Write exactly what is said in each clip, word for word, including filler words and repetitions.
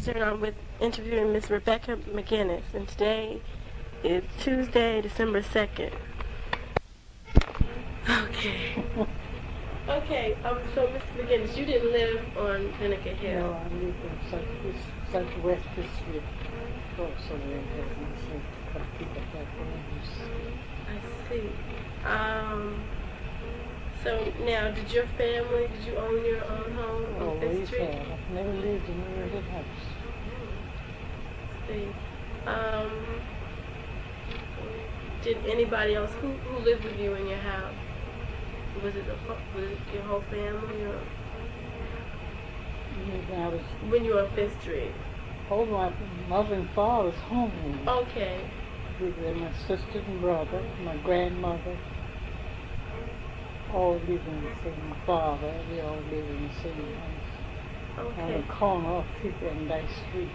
Eastern. I'm with interviewing Miss Rebecca McGinnis, and today is Tuesday, December second. Okay. Okay, um, so Miss McGinnis, you didn't live on Vinegar Hill. No, I lived in Southwest, Southwest District. Also, there has some people back home. I see. Um, so now, did your family, did you own your own home on Always Fifth Street? have. I've never lived in a rented house. See. Um, did anybody else, who, who lived with you in your house? Was it, the, was it your whole family, or When I was when you were on Fifth Street? oh, my mother and father's home. Okay. With them, my sister and brother, my grandmother, all live in the same father. We all live in the same house. Okay. On the corner of Fifth and Dice Street.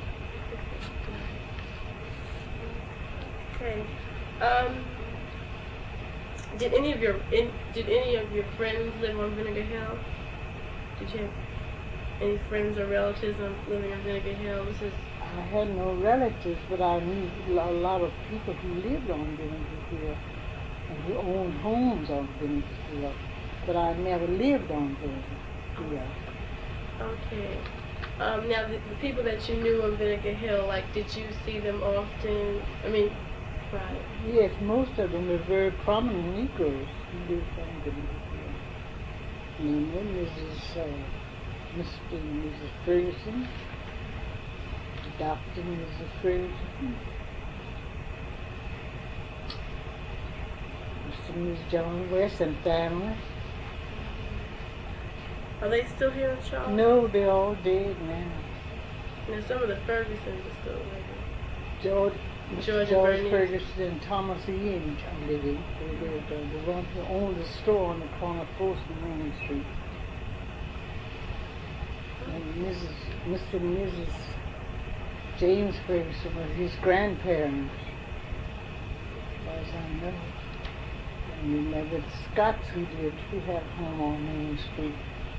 Okay. Um, did any of your in, did any of your friends live on Vinegar Hill? Did you have any friends or relatives on, living on Vinegar Hill? This is I had no relatives, but I knew a lot of people who lived on Vinegar Hill and who owned homes on Vinegar Hill, but I never lived on Vinegar Hill. okay. Um, now the, the people that you knew on Vinegar Hill, like, did you see them often? I mean, right. Yes, most of them were very prominent Negroes who lived on Vinegar Hill. Namely, Missus Uh, Mister and Missus Ferguson, Doctor and Missus Ferguson, Mister and Missus John West and family. Are they still here in Charlotte? No, they're all dead now. And some of the Fergusons are still living. George, George, George and Ferguson and Thomas Ian are living. They lived on the one who owned the store on the corner of Fourth and Main Street. And Missus Mister and Missus James Ferguson were his grandparents, as far as I know. And you remember the Scotts who lived, who had a home on Main Street.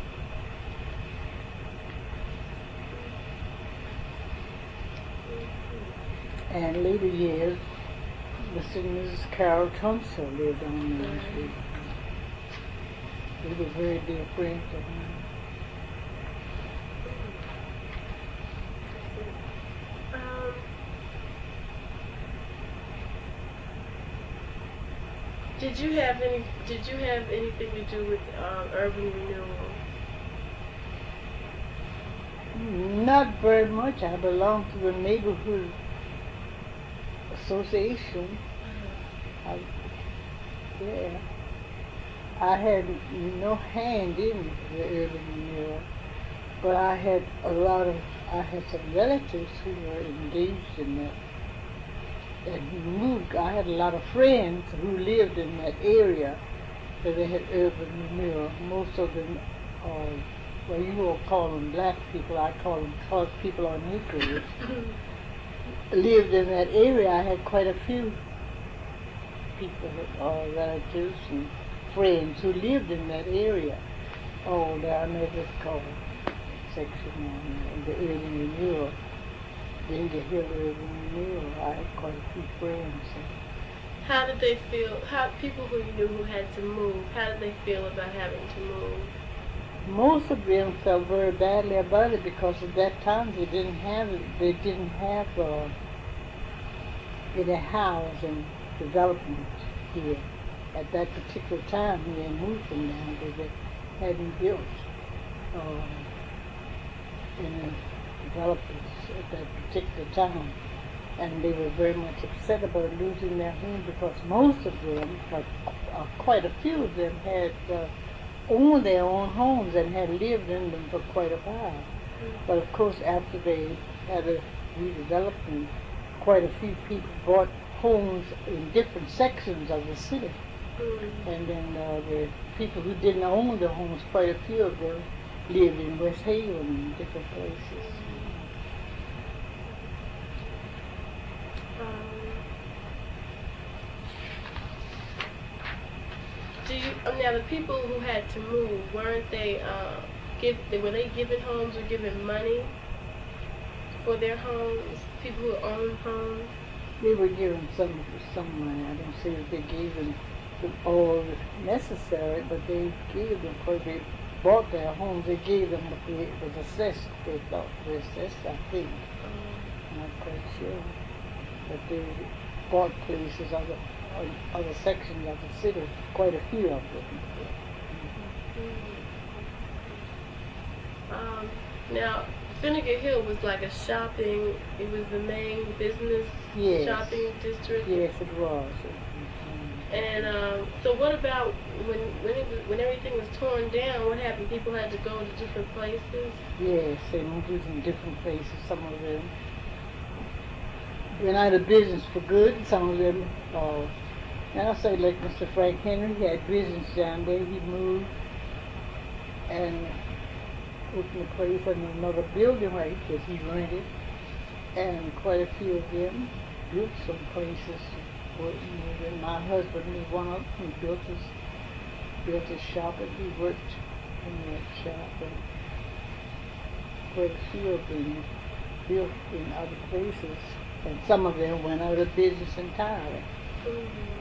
And later years, Mister and Missus Carol Thompson lived on Main Street. They were very dear friends of mine. Um, did you have any? Did you have anything to do with um, urban renewal? Not very much. I belong to the neighborhood association. I, yeah. I had no hand in the urban renewal, but I had a lot of, I had some relatives who were engaged in that, and who moved. I had a lot of friends who lived in that area where they had urban renewal. Most of them, uh, well, you all call them black people, I call them colored people or Negroes, lived in that area. I had quite a few people, uh, relatives and friends who lived in that area. Oh, down there was called section on the urban renewal. Vinegar Hill urban renewal. I had quite a few friends. How did they feel? How people who you knew who had to move? How did they feel about having to move? Most of them felt very badly about it because at that time they didn't have they didn't have uh, any housing development here. At that particular time, when they moved from down there, they hadn't built uh, any developments at that particular time, and they were very much upset about losing their home because most of them, like, uh, quite a few of them, had uh, owned their own homes and had lived in them for quite a while. But of course, after they had a redevelopment, quite a few people bought homes in different sections of the city. Mm-hmm. And then uh, the people who didn't own the homes, quite a few of them lived in West Haven and different places. Um, do you now the people who had to move, weren't they? Uh, give were they given homes or given money? for their homes, people who own homes? They were given some some money. I don't say that they gave them the- all necessary, but they gave them for they bought their homes. They gave them what they, was assessed. They thought was assessed. I think. I'm not quite sure, but they bought places other other sections of the city. Quite a few of them. Um, now, Vinegar Hill was like a shopping, it was the main business Yes. shopping district. Yes, it was. And um, so what about when when, it was, when everything was torn down, what happened? People had to go to different places? Yes, they moved in different places. Some of them went out of business for good. Some of them, uh, and I say like Mister Frank Henry, he had business down there. He moved and opened a place in another building right that he rented, and quite a few of them built some places. For, you know, and my husband was one of them. He built his built his shop, and he worked in that shop, and quite a few of them built in other places, and some of them went out of business entirely. Mm-hmm.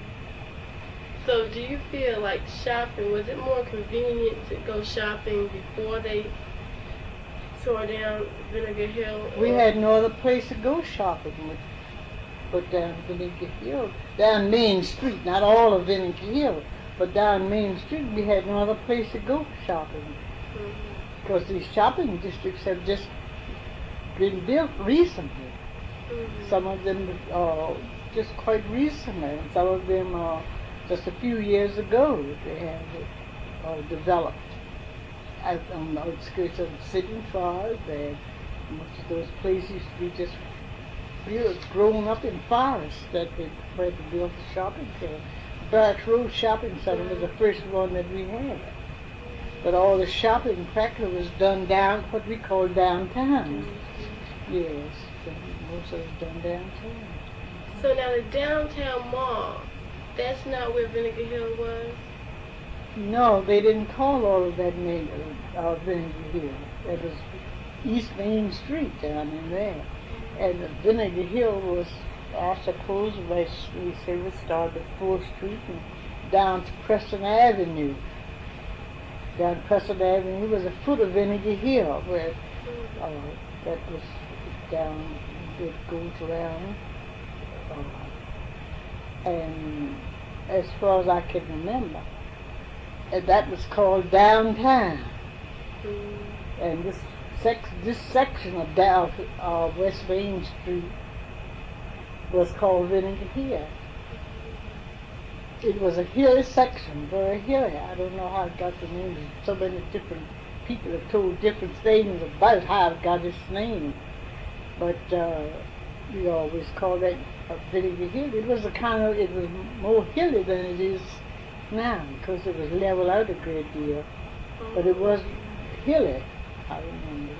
So do you feel like shopping, was it more convenient to go shopping before they tore down Vinegar Hill? We had no other place to go shopping with, but down Vinegar Hill, down Main Street, not all of Vinegar Hill, but down Main Street we had no other place to go shopping. Mm-hmm. Because these shopping districts have just been built recently. Mm-hmm. Some of them uh, just quite recently, and some of them uh, just a few years ago they have uh, developed. Out on the outskirts of the city far, they most of those places used to be just built, grown up in forests that they where they built the shopping center. Barracks Road Shopping Center was the first one that we had. But all the shopping practically was done down, what we call downtown. Yes, so most of it was done downtown. So now the downtown mall, that's not where Vinegar Hill was? No, they didn't call all of that name uh, Vinegar Hill. It was East Main Street down in there. And Vinegar Hill was, I suppose, where we say we started at fourth Street and down to Preston Avenue. Down Preston Avenue was a foot of Vinegar Hill, where uh, that was down, it goes around. Uh, and as far as I can remember, and that was called downtown. Mm. And this sec- this section of down uh, West Main Street was called Vinegar Hill. It was a hilly section, very hilly. I don't know how it got the name. So many different people have told different things about how it got its name. But uh, we always called it a Vinegar Hill. It was a kind of, it was more hilly than it is now, because it was leveled out a great deal. But it was hilly. I remember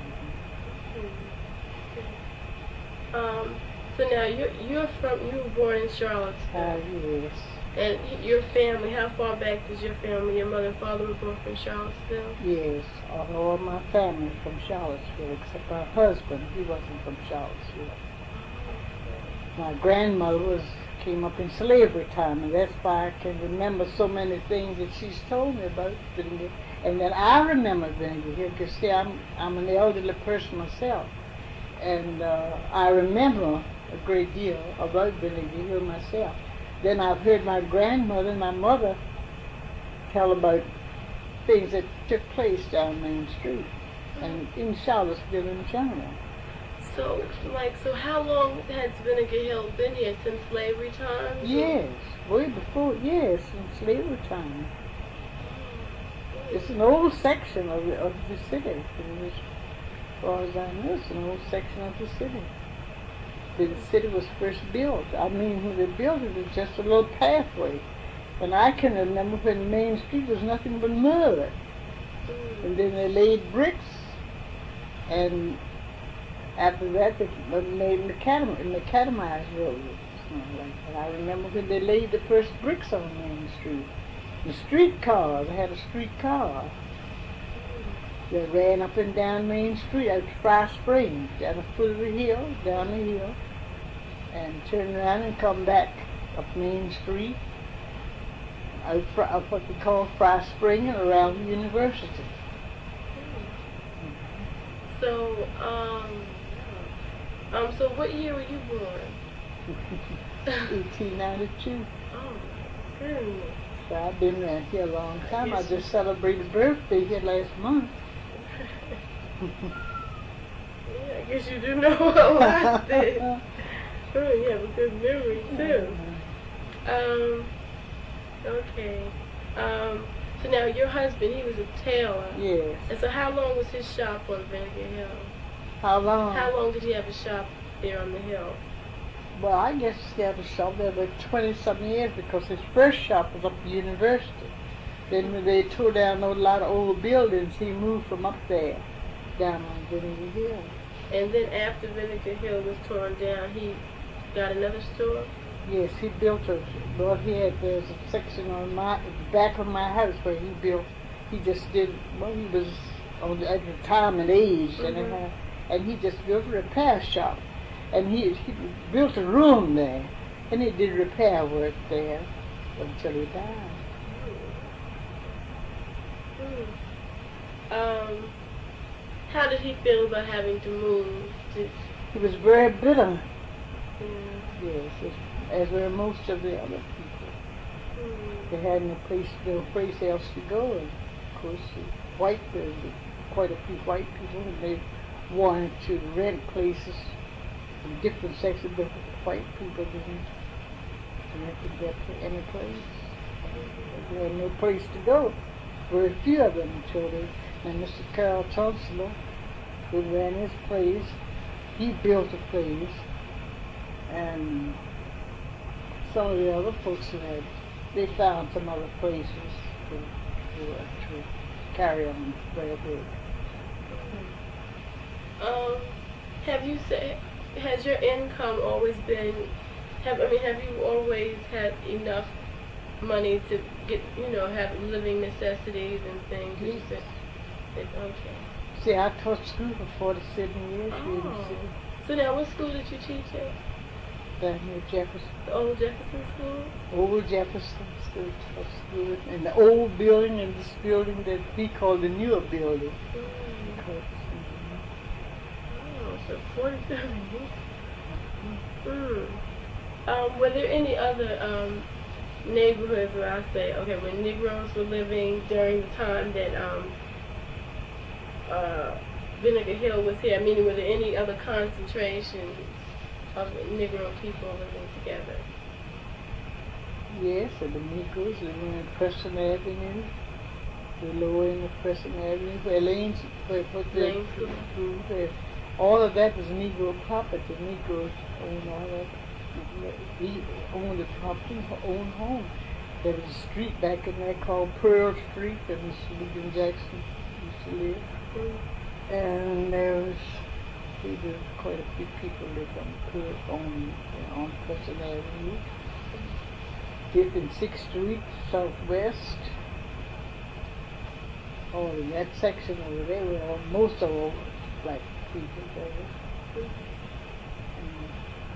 that. Um, so now you're, you're from, you were born in Charlottesville. Uh, yes. And your family, how far back does your family, your mother and father were born from Charlottesville? Yes, all my family from Charlottesville, except my husband. He wasn't from Charlottesville. My grandmother was came up in slavery time, and that's why I can remember so many things that she's told me about Vinegar. And then I remember Vinegar Hill, because see, I'm, I'm an elderly person myself, and uh, I remember a great deal about Vinegar Hill myself. Then I've heard my grandmother and my mother tell about things that took place down Main Street and in Charlottesville in general. So, like, so how long has Vinegar Hill been here? Since slavery times? Yes, way before, yes, in slavery time. It's an old section of the, of the city. As far as I know, it's an old section of the city. The city was first built. I mean, when they built it, it was just a little pathway. And I can remember when Main Street was nothing but mud. And then they laid bricks, and after that they made macadam- macadamized roads. Like that. I remember when they laid the first bricks on Main Street. The streetcars, they had a streetcar. They ran up and down Main Street at Fry Springs, down the foot of the hill, down the hill, and turn around and come back up Main Street, out, Fr- up what we call Fry Spring and around the university. So, um, um, so what year were you born? eighteen ninety-two. Oh, my goodness. So I've been around here a long time. I Yes. just celebrated birthday here last month. Yeah, I guess you do know a lot then. Oh, you have a good memory too. Um, okay. Um, so now your husband, he was a tailor. Yes. And so how long was his shop on Vinegar Hill? How long? How long did he have a shop there on the hill? Well, I guess he had a shop there about twenty-something years because his first shop was up at the university. Then when they tore down a lot of old buildings, he moved from up there down on Vinegar Hill. And then after Vinegar Hill was torn down, he got another store? Yes, he built a, well, he had, there's a section on my, back of my house where he built, he just did, well, he was on, at the time and age, Mm-hmm. and, uh, and he just built a repair shop. And he, he built a room there, and he did repair work there until he died. Hmm. Um, how did he feel about having to move? To, He was very bitter, yeah. yes, as, as were most of the other people. Hmm. They had no place, no place else to go. And of course, the white, there were quite a few white people, and they wanted to rent places in different sections, but white people didn't rent to get to any place. They had no place to go. Very few of them until they, and Mister Carroll Chancellor, who ran his place, he built a place, and some of the other folks who had, they found some other places to, to, uh, to carry on their work. Um, have you said, has your income always been, have, I mean, have you always had enough money to get, you know, have living necessities and things? You Yes. said, it, okay. See, I taught school for forty-seven years here in the Oh. city, So now what school did you teach at? down here at Jefferson. The old Jefferson School? Old Jefferson School, taught school, and the old building and this building that we call the newer building. Mm. Because, Oh, so forty-seven years. Mm. Um, were there any other um, neighborhoods where I say, okay, when Negroes were living during the time that um, uh, Vinegar Hill was here? I mean, were there any other concentrations of Negro people living together? yes, and the Negroes living in Preston Avenue, the lower end of Preston Avenue, where Lane's, where, where the, Lane School. School, where all of that was Negro property. The Negroes owned all that. We owned the property, owned home. There was a street back in there called Pearl Street that Mister Lincoln Jackson used to live. Mm. And there was, we did quite a few people lived on Pearl, on, on Preston Avenue. Fifth and Sixth Street, Southwest. Oh, in that section over there were all, most of all black people there. And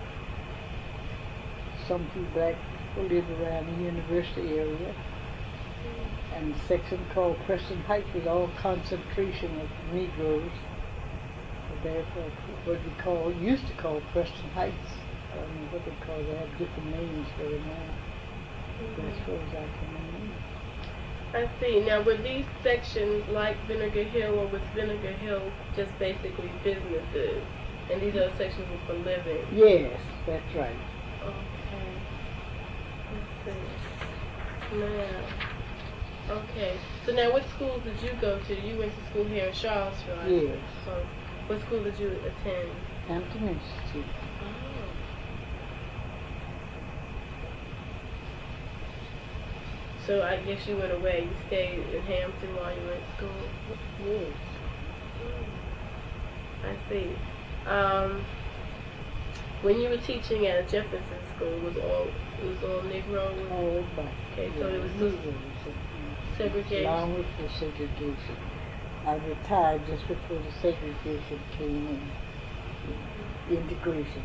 some few black people lived around the university area. And the section called Preston Heights was all concentration of Negroes. Therefore, what we call, used to call Preston Heights. I don't know what they call it. They have different names for it now. As far as I can remember. I see. Now, were these sections like Vinegar Hill, or was Vinegar Hill just basically businesses, and these other sections were for living? Yes, that's right. Okay. Let's see. Now, okay. So now, what schools did you go to? You went to school here in Charlottesville. I Yes. think. So, what school did you attend? Hampton Institute. Oh. So I guess you went away. You stayed in Hampton while you were in school. Yes. I see. Um, when you were teaching at Jefferson School, was all it was all Negro? Was, All black. Okay, so Yeah, it was just Negroes, uh, segregation. Along with the segregation. I retired just before the segregation came in. The integration.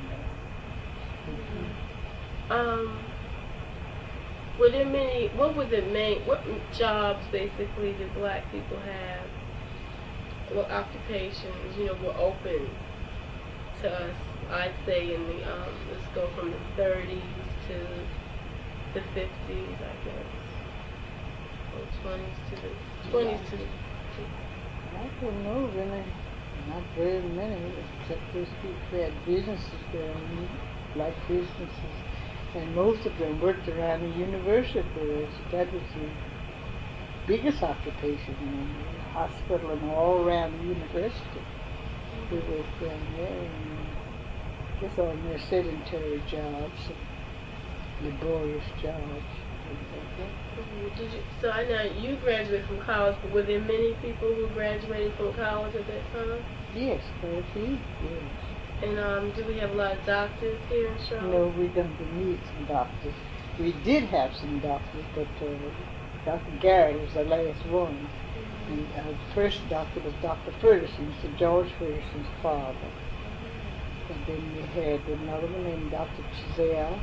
Mm-hmm. Um, were there many, what were the main, what jobs basically did black people have? What occupations, you know, were open to us? I'd say in the, um, let's go from the thirties to the fifties, I guess. Or twenties to the, twenties to the, to I don't know really. Not very many, except those people who had businesses there, black businesses. And most of them worked around the university. That was the biggest occupation in the hospital and all around the university. We worked down there and just on their sedentary jobs, laborious jobs. Mm-hmm. Did you, so I know you graduated from college, but were there many people who graduated from college at that time? Yes, quite a few, yes. And um, do we have a lot of doctors here in Charlotte? No, we don't need some doctors. We did have some doctors, but uh, Doctor Garrett was the last one. Mm-hmm. And uh, the first doctor was Doctor Ferguson, Sir George Ferguson's father. Mm-hmm. And then we had another one named Doctor Chiselle,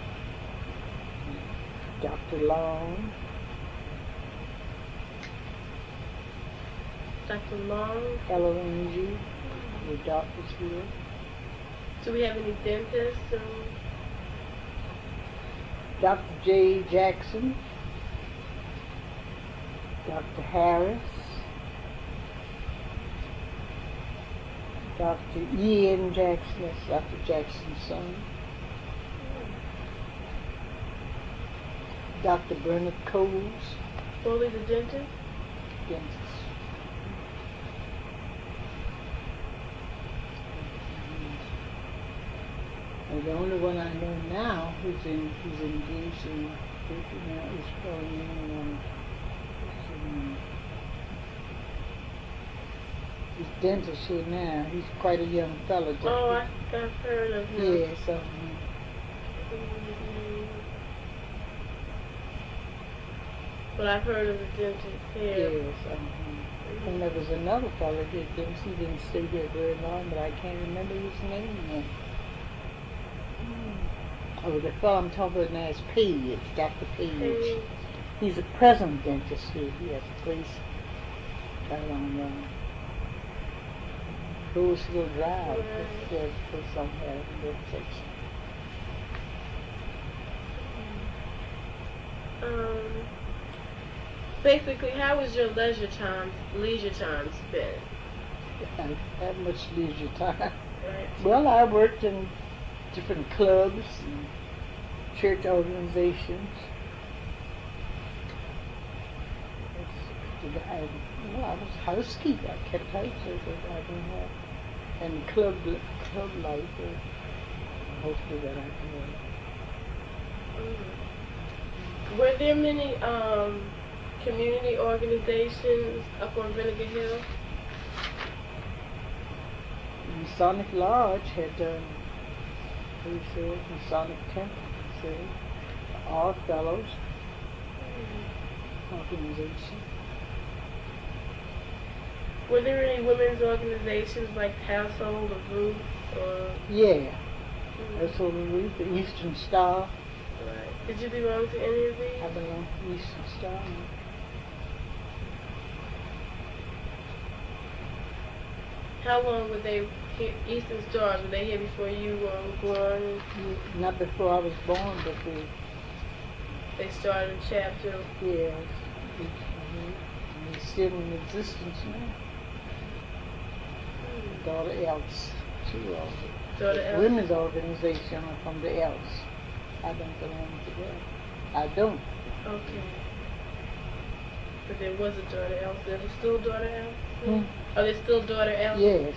Doctor Long. Doctor Long? L O N G, the doctors here. Do we have any dentists? Or? Doctor J. Jackson, Doctor Harris, Doctor Ian Jackson, that's Doctor Jackson's son, Doctor Bernard Coles. Only the dentist? Dentist. And the only one I know now who's in who's engaged in working now is probably um, um, he's dentist here now. He's quite a young fellow. Oh, I, I've heard of him. Yes. Um, mm-hmm. But I've heard of the dentist here. Yes. Um, mm-hmm. And there was another fellow here. Didn't he didn't stay here very long, but I can't remember his name now. Oh, the fellow I'm talking about now is Page, Doctor Page. Page. He's a present dentist here. He has a place out on uh, Rose Hill Drive. Right. There's a place somewhere in that place. Um, basically, how was your leisure time, leisure time spent? I didn't have much leisure time. Right. Well, I worked in different clubs and church organizations. I, well, I was housekeeper. I kept house. I didn't have, and club club life. Uh, hopefully that I can. Mm. Were there many um, community organizations up on Vinegar Hill? Masonic Lodge had. Um, We said Masonic Temple, we said, All Fellows mm-hmm. organization. Were there any women's organizations like Household of Ruth or? Yeah, mm-hmm. Household of Ruth, the Eastern Star. Right. Did you belong to any of these? I belong to the Eastern Star. How long were they here, Eastern Stars, were they here before you were born? Not before I was born, but they... They started a chapter? Yes. They're still in existence now. Mm. Daughter Else, too. Daughter Else? Women's organization from the Else. I don't belong to that. I don't. Okay. But there was a Daughter Else. There's still Daughter Else? Hmm? Are there still Daughter Else? Yes.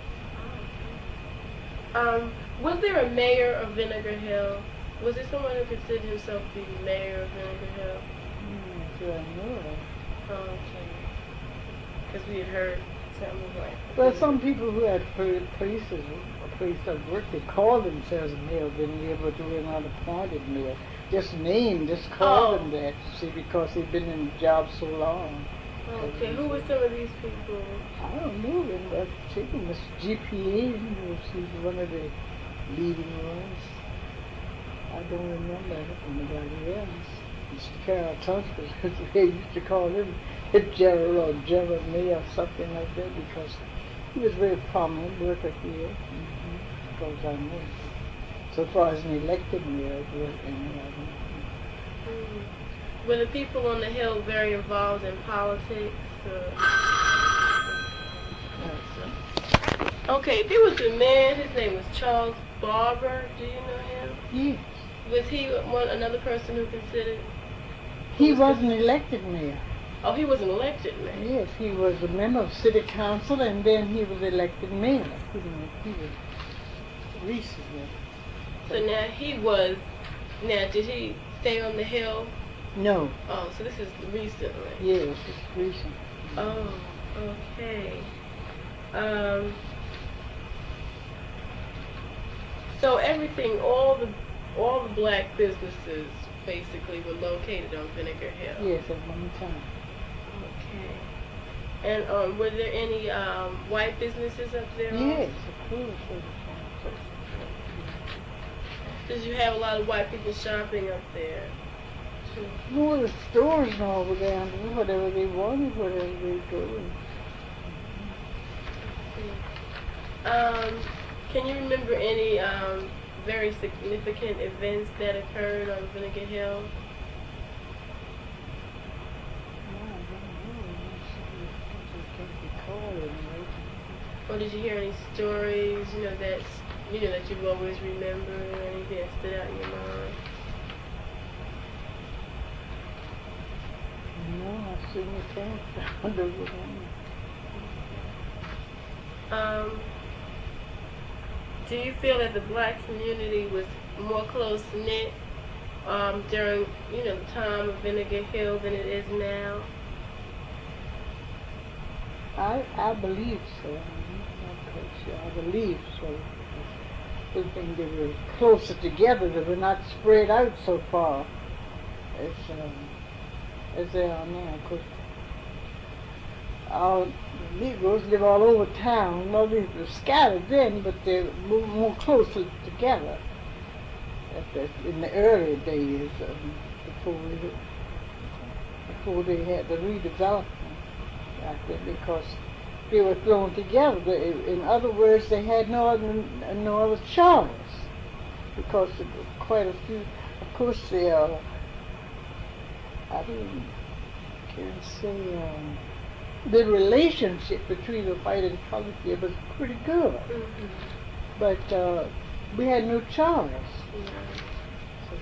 Um, was there a mayor of Vinegar Hill? Was there someone who considered himself to be the mayor of Vinegar Hill? Mm, sure I know of. Oh, okay. Because we had heard something like... Well, some people who had places, a place of work, they call themselves a mayor, didn't be able to do an unappointed mayor. Just name, just call oh. them that, see, because they've been in the job so long. Okay, who were some of these people? I don't know, and I think it was G P A, was he's one of the leading ones. I don't remember anybody else. Mister Carol Tunstall, they used to call him Gerald or Jeremy or something like that because he was a very prominent worker here. Mm-hmm. As far as I know. So far as an elected mayor, it was any of them. Mm. Were the people on the Hill very involved in politics? Or? Okay, if he was a man, his name was Charles Barber. Do you know him? Yes. Was he one another person who considered? He was wasn't elected mayor. Oh, he was an elected mayor. Yes, he was a member of city council, and then he was elected mayor. He was, he was recently. So now he was. Now, did he stay on the Hill? No. Oh, so this is recently. Yes, it's recent. Oh, okay. Um. So everything, all the all the black businesses basically were located on Vinegar Hill. Yes, at one time. Okay. And um, were there any um, white businesses up there? Yes, of course. Did you have a lot of white people shopping up there? Too? No, the stores and all were down there, whatever they wanted, whatever they go. Um, can you remember any um, very significant events that occurred on Vinegar Hill? Or did you hear any stories, you know, that you know that you always remember, or anything that stood out in your mind? No, I certainly can't. Um, do you feel that the black community was more close knit um, during, you know, the time of Vinegar Hill than it is now? I I believe so. I'm not quite sure. I believe so. I think they were closer together. They were not spread out so far as um, as they are now. Cause our Negroes live all over town. Well, they were scattered then, but they're more, more closely together. At the, in the early days, um, before we, before they had the redevelopment. Because they were thrown together. They, in other words, they had no other, no other choice. Because there were quite a few, of course, they are, I don't can say, um, the relationship between the white and colored here was pretty good. Mm-hmm. But uh, we had no choice. Yeah. So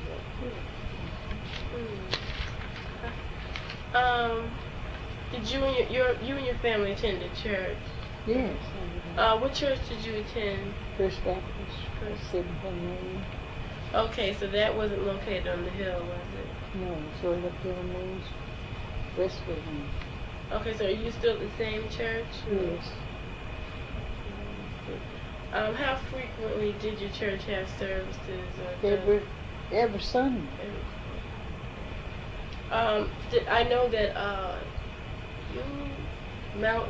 Mm. Um. Did you and your, your you and your family attend a church? Yes. Uh, what church did you attend? First Baptist. First Seventh. Okay, so that wasn't located on the hill, was it? No, so it up there on Main West Virginia. Okay, so are you still at the same church? Yes. Um, how frequently did your church have services? Or every every Sunday. Every, um, did, I know that uh. Mount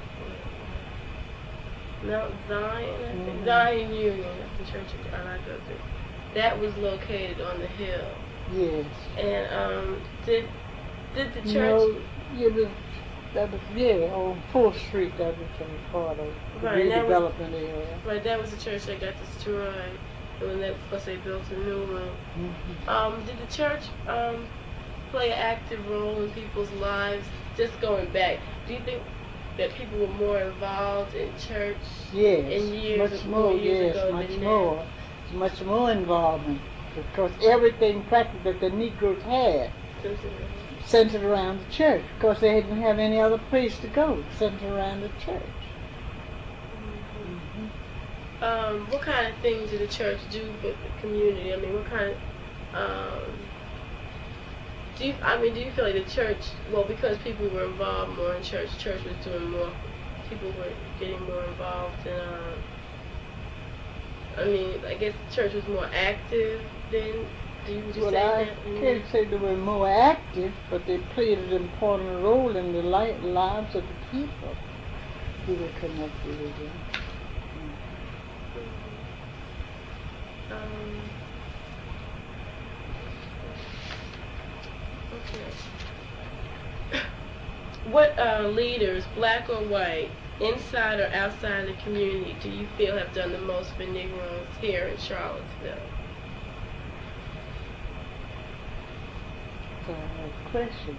Mount Zion, I think. Mm-hmm. Zion Union, that's the church I go to. That was located on the hill. Yes. And um, did did the church? No, it was that was yeah on Fourth Street. That was a part of the right, redevelopment area. Right, that was the church that got destroyed, and when they, of course they built a new one. Mm-hmm. Um, did the church um play an active role in people's lives? Just going back, do you think that people were more involved in church yes, in years, much more, years yes, ago much than more, now? much more involvement because everything practically that the Negroes had centered around the church because they didn't have any other place to go, centered around the church. Mm-hmm. Mm-hmm. Um, what kind of things did the church do for the community? I mean, what kind of um, Do you, I mean, do you feel like the church, well, because people were involved more in church, church was doing more, people were getting more involved in, uh, I mean, I guess the church was more active then Do you, would you Well, say I that? Mm-hmm. can't say they were more active, but they played an important role in the li- lives of the people who were connected with them. Um, okay. What uh, leaders, black or white, inside or outside the community, do you feel have done the most for Negroes here in Charlottesville? That's a question.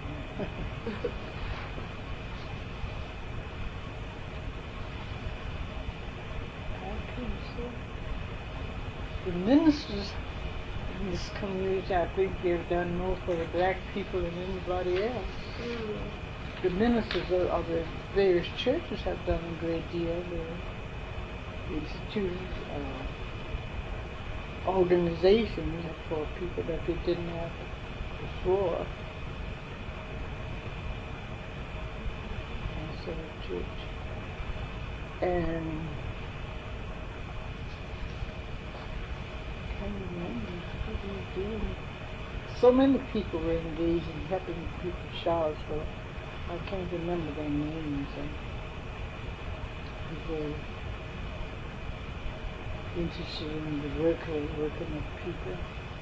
I can't say. The ministers in this community, I think they've done more for the black people than anybody else. Mm. The ministers of, of the various churches have done a great deal. The institutions, uh, organizations for people that they didn't have before. And so the church. And I can't remember what they were doing. So many people were engaged in helping people in Charlottesville. I can't remember their names. And they were interested in the work of working with people.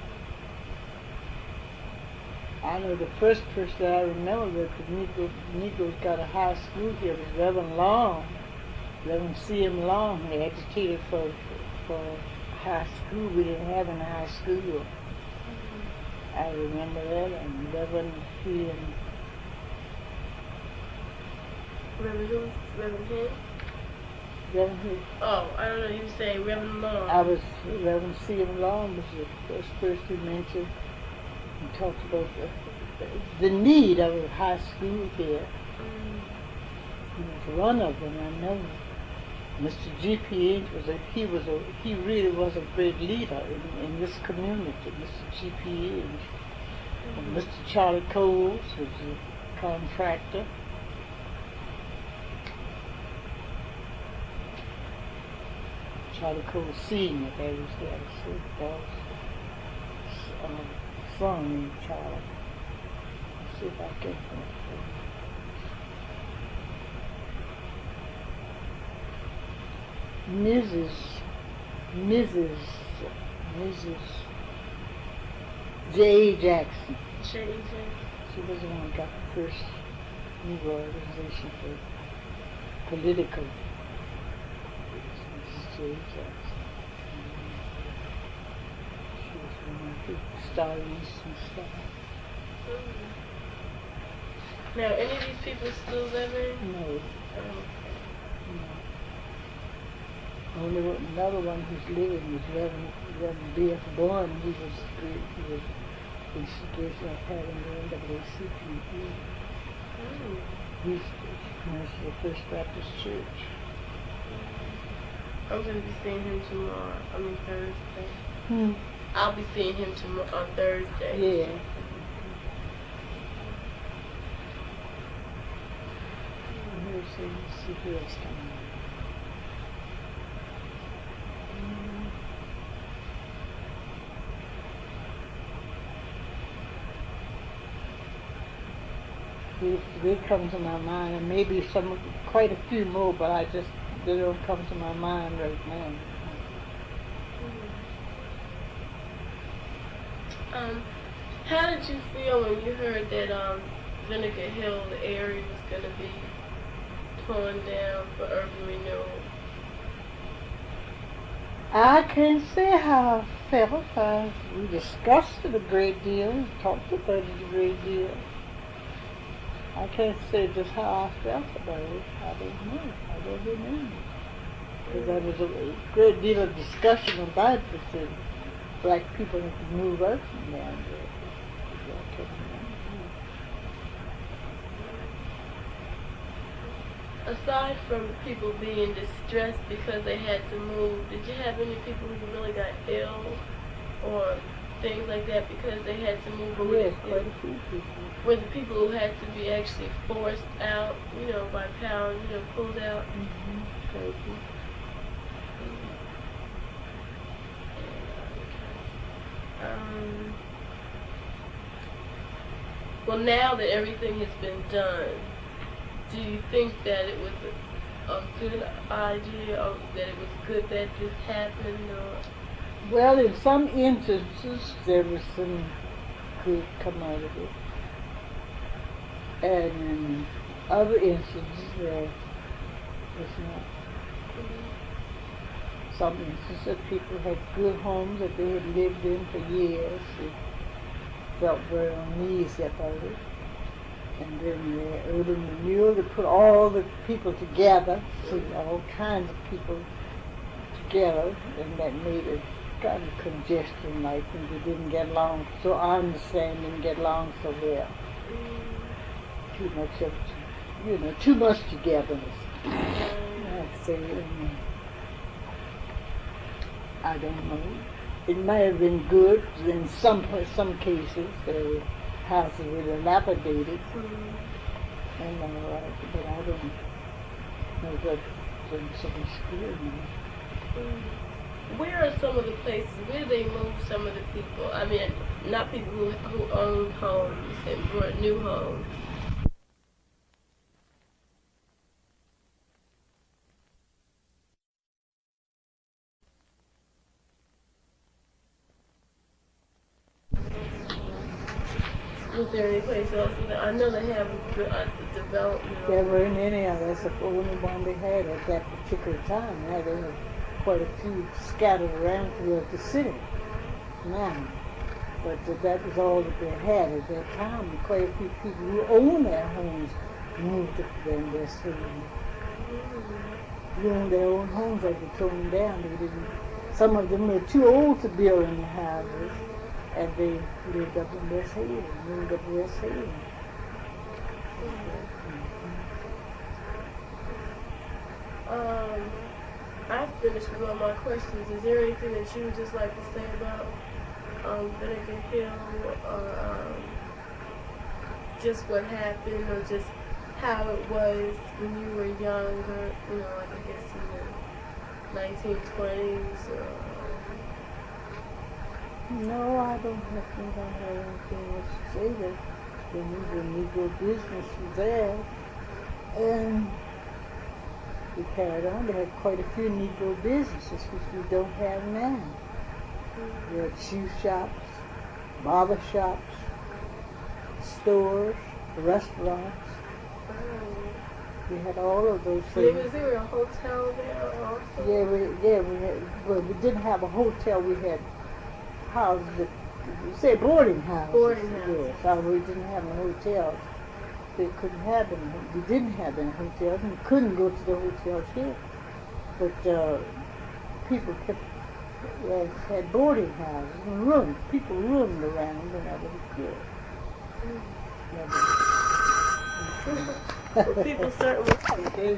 I know the first person that I remember that the Negro, Negroes got a high school here was Reverend Long. Reverend C M Long, he educated for, for high school. We didn't have any high school. Mm-hmm. I remember that, and Reverend he and Reverend who? Reverend who? Reverend who? Oh, I don't know. You say Reverend Long. I was Reverend C M Long was the first person you mentioned and talked about the, the need of a high school here. Mm. He was one of them. I know Mister G P H was a he was a he really was a great leader in, in this community. Mister G P H. Mm-hmm. Mister Charlie Coles was a contractor. Charlie Coles Senior, that was the other um, son named Charlie. Let's see if I can find it. Missus Missus Missus J. Jackson. J. Jackson. She was the one who got the first Negro organization for political. Missus J. Jackson. She was one of the Star Eastern Star. Mm-hmm. Now, any of these people still living? No. Oh. No. Only one, another one who's living is Reverend, Reverend B F Bourne. He was great. He was instigation of having the N double A C P. Mm. He's the the First Baptist Church. I'm going to be seeing him tomorrow. I mean Thursday. Hmm. I'll be seeing him tomorrow on Thursday. Yeah. Let's see, let's see who else coming. They, they come to my mind, and maybe some, quite a few more, but I just, they don't come to my mind right now. Um, how did you feel when you heard that um, Vinegar Hill, the area, was going to be torn down for urban renewal? I can't say how I felt. I, we discussed it a great deal, talked about it a great deal. I can't say just how I felt about it. I don't know. I don't remember. Because there was a great deal of discussion about it. That black people had to move out from down there. I can't remember. Aside from people being distressed because they had to move, did you have any people who really got ill or things like that because they had to move? Yes, quite a few people. Were the people who had to be actually forced out, you know, by power, you know, pulled out? Mm-hmm. Quite a few. Um, well, now that everything has been done, do you think that it was a, a good idea, or that it was good that this happened, or? Well, in some instances, there was some good come out of it. And in other instances, there was not. Some instances, people had good homes that they had lived in for years. They felt very uneasy about it. And then the urban renewal, they put all the people together, so all kinds of people together, and that made it kind of congestion, like, and they didn't get along. So I understand didn't get along so well. Too much of, you know, too much togetherness. I'd say, um, I don't know. It might have been good in some some cases. The houses were dilapidated, mm-hmm. and all right, but I don't know that when somebody's good. Mm-hmm. Where are some of the places? Where do they move some of the people? I mean, not people who who own homes and brought new homes. Was there any place else? I know they have uh, development. There weren't any of that's the only one they had at that particular time. Now they have quite a few scattered around throughout the city now. But uh, that was all that they had at that time. Quite a few people who owned their homes moved to them, their city. Who owned their own homes, they were torn down. They didn't. Some of them were too old to build any houses. And they lived up in West Haven, moved up West Haven. Um, I finished with all my questions. Is there anything that you would just like to say about um, Vinegar Hill, or um, just what happened, or just how it was when you were younger, you know, like I guess in the nineteen twenties? Or no, I don't have, think I have anything else to say. That the Negro business was there, and we carried on. They had quite a few Negro businesses, which we don't have now. Mm-hmm. We had shoe shops, barber shops, stores, restaurants. Mm-hmm. We had all of those things. Was there a hotel there also? Yeah, we, yeah, we had, well, we didn't have a hotel. We had houses that, you say boarding houses. Boarding houses. Yes, so we didn't have any hotels. They couldn't have any. We didn't have any hotels, and we couldn't go to the hotels here. But uh, people kept uh, had boarding houses and rooms. People roomed around whenever they could. Well, people certainly.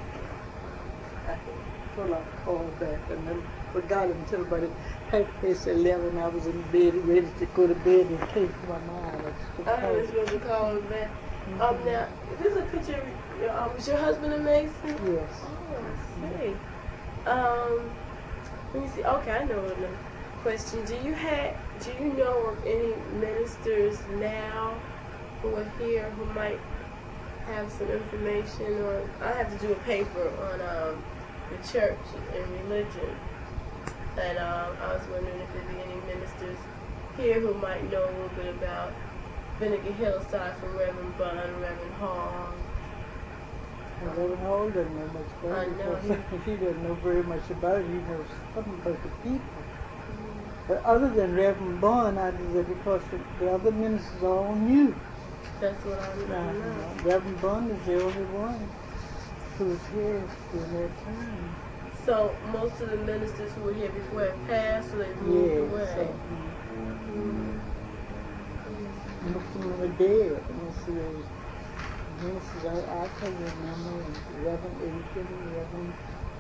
Well, I called back and then forgot it until about half past eleven. I was in bed, ready to go to bed, and it came to my mind. I was supposed to call him back. Mm-hmm. Um, now, this is a picture of your, um, was your husband a Mason? Yes. Oh, I see. Um, let me see. Okay, I know another question. Do you have, do you know of any ministers now who are here who might have some information? Or I have to do a paper on um, the church and religion, and um, I was wondering if there'd be any ministers here who might know a little bit about Vinegar Hill, aside from Reverend Bunn, Reverend Hall. Reverend Hall doesn't know much about I it. know. He, he doesn't know very much about it. He knows something about the people. Mm-hmm. But other than Reverend Bunn, I do that because the other ministers all new. That's what I know. Uh, Reverend Bunn is the only one who's here during that time. So most of the ministers who were here before have passed, or they moved yes, away. So, mm-hmm. Most of them are dead. Let me see those ministers I, I can remember. Reverend Aiken, Reverend,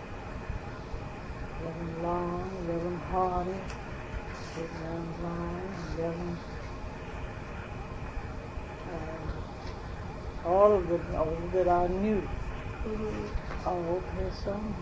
Reverend Long, Reverend Hardy, Reverend Long, Reverend, uh, all of them, all that I knew. Mm-hmm. All passed on.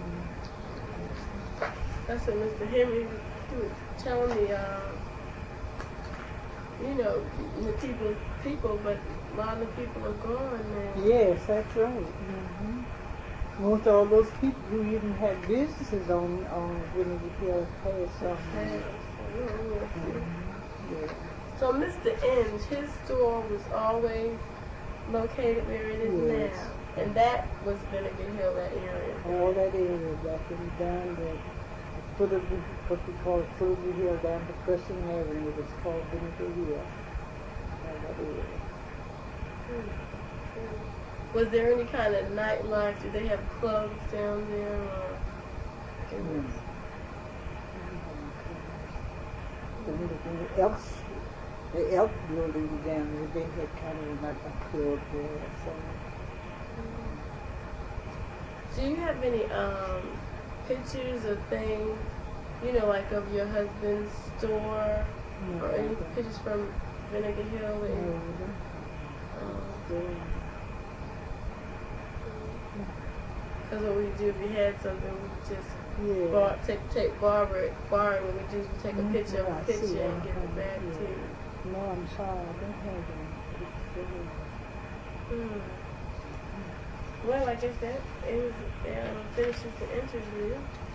That's what Mister Henry was telling me. Uh, you know, the people people, but a lot of people are gone now. Yes, that's right. Mm-hmm. Most all those people who even had businesses on on Vinegar Hill passed on. Yes. Mm-hmm. Yeah. So Mister Inge, his store was always located where it is Yes. now, and that was Vinegar Hill, that area. All that area back in down the foot of the, what we call foot of the hill down to Crescent Avenue, it was called Vinegar Hill. All that area. Hmm. Was there any kind of nightlife? Did they have clubs down there? Or it was, Mm. The Elks, the Elk building down there, they had kind of like a club there. So. Do you have any um, pictures of things, you know, like of your husband's store, No, or any I don't. pictures from Vinegar Hill? No, And, I don't. um, Yeah. Because what we do, if we had something, we would just Yeah. bar, take take Barbara, borrow what we do is we take a Mhm. picture Yeah, I of the see. picture and give Uh-huh. it back Yeah. to you. No, I'm sorry, I don't have any pictures. Hmm. Well, I guess that is, um, finishes the interview.